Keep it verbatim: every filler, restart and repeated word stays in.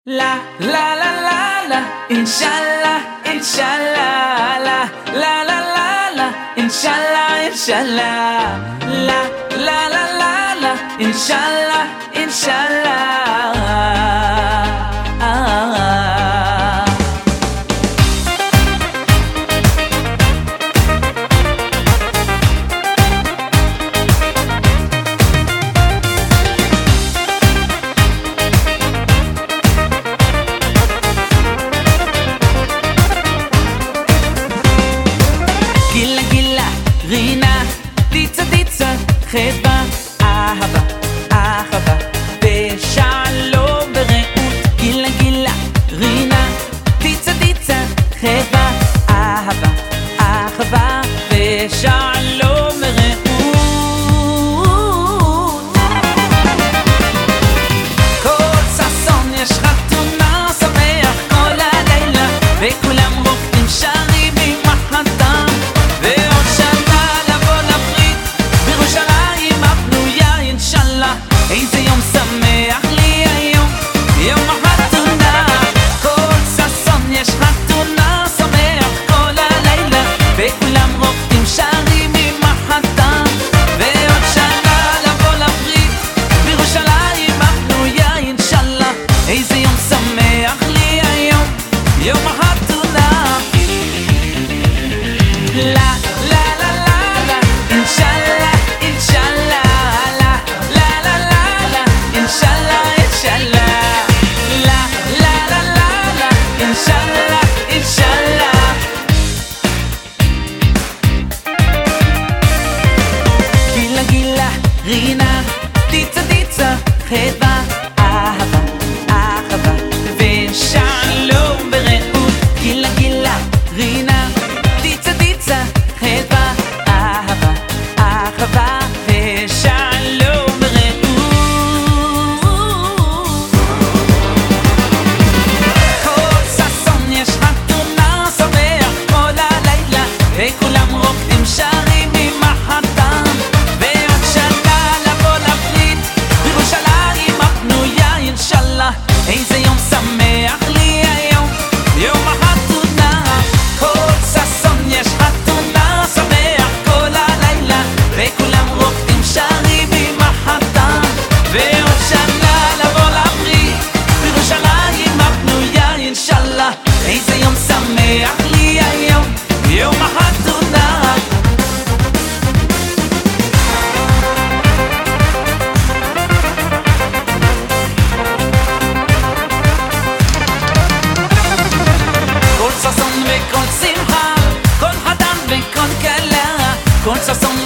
La la la la la, inshallah, inshallah, la la la la la, inshallah, inshallah, la la la la la, inshallah, inshallah. רינה, דיצה דיצה, חדווה, אהבה, אהבה, ושלום ורעות. גילה גילה, רינה, דיצה דיצה, חדווה, אהבה, אהבה, ושלום ורעות. כל ששון יש חתונה, שמח כל הלילה, וכולם רוקדים שרים ממחתם. איזה יום שמח לי היום, יום החתונה. כל ששון יש חתונה, שמח כל הלילה, וכולם רוקדים שרים ממחתם. ועוד שנה לבוא לברית, בירושלים הבנויה אינשאללה. איזה יום שמח לי היום, יום החתונה. לה לה לה לה לה, אינשאללה, אינשאללה. רינה, דיצה דיצה, חדווה, אהבה, אהבה, ושלום ורעות. גילה גילה, רינה, דיצה דיצה, חדווה, אהבה, אהבה, ושלום ורעות. כל ששון יש חתונה, שמח כל הלילה, וכולם רוקדים שרים ממחתם. איזה יום שמח לי היום, יום החתונה. כל ששון יש חתונה, שמח כל הלילה, וכולם רוקדים שרים ממחתם. ועוד שנה לבוא לברית, בירושלים הבנויה אינשאללה. איזה יום שמח לי היום, יום החתונה. כל ששון וכל שמחה, כל חתן וכל כלה, כל ששון